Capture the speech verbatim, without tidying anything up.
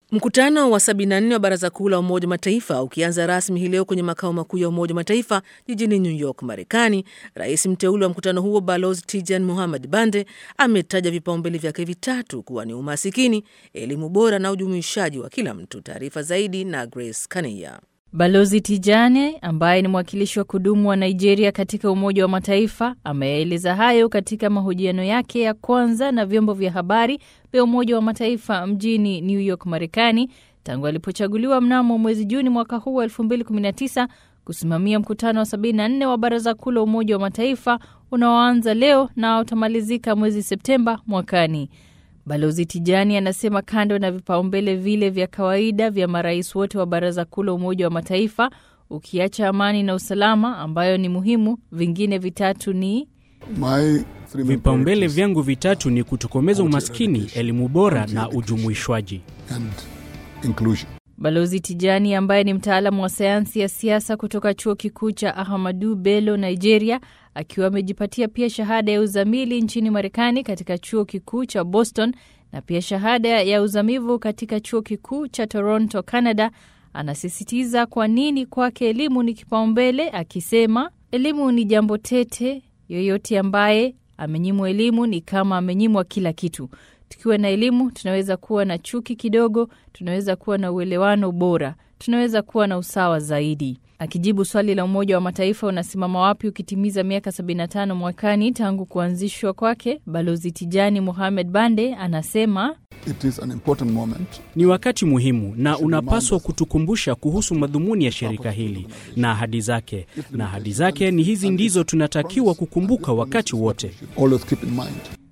Mkutano wa sabini na nne wa Baraza Kuu la Umoja wa Mataifa ukianza rasmi hii leo kwenye makao makuu ya Umoja wa Mataifa jijini New York, Marekani, rais mteule wa mkutano huo Balozi Tijani Mohamed Bande ametaja vipaumbele vyake vitatu kuwa ni umasikini, elimu bora na ujumuishaji wa kila mtu. Taarifa zaidi na Grace Kania. Balozi Tijani ambaye ni mwakilishi wa kudumu wa Nigeria katika Umoja wa Mataifa ameeleza hayo katika mahojiano yake ya kwanza na vyombo vya habari vya Umoja wa Mataifa mjini New York, Marekani, tangu alipochaguliwa mnamo mwezi Juni mwaka huu wa elfu mbili kumi na tisa kusimamia mkutano wa sabini na nne wa Baraza Kuu la Umoja wa Mataifa unaoanza leo na utamalizika mwezi Septemba mwakani. Balozi Tijani anasema kando na vipaumbele vile vya kawaida vya marais wote wa Baraza Kuu la Umoja wa Mataifa, ukiacha amani na usalama ambayo ni muhimu, vingine vitatu ni vipaumbele vyangu vitatu ni kutokomeza umaskini, elimu bora na ujumuishwaji. Balozi Tijani ambaye ni mtaalamu wa sayansi ya siasa kutoka Chuo Kikuu cha Ahmadu Bello, Nigeria, akiwa amejipatia pia shahada ya uzamili nchini Marekani katika Chuo Kikuu cha Boston na pia shahada ya uzamivu katika Chuo Kikuu cha Toronto, Canada, anasisitiza kwa nini kwake elimu ni kipaumbele, akisema elimu ni jambo tete. Yoyote ambaye amenyimwa elimu ni kama amenyimwa kila kitu. Tukiwa na elimu, tunaweza kuwa na chuki kidogo, tunaweza kuwa na uelewano bora, tunaweza kuwa na usawa zaidi. Akijibu swali la Umoja wa Mataifa unasimama wapi ukitimiza miaka sabini na tano mwakani tangu kuanzishwa kwake, Balozi Tijani Mohamed Bande anasema It is an important moment. Ni wakati muhimu na unapaswa kutukumbusha kuhusu madhumuni ya shirika hili na ahadi zake. Na ahadi zake ni hizi ndizo tunatakiwa kukumbuka wakati wote. Always keep in mind.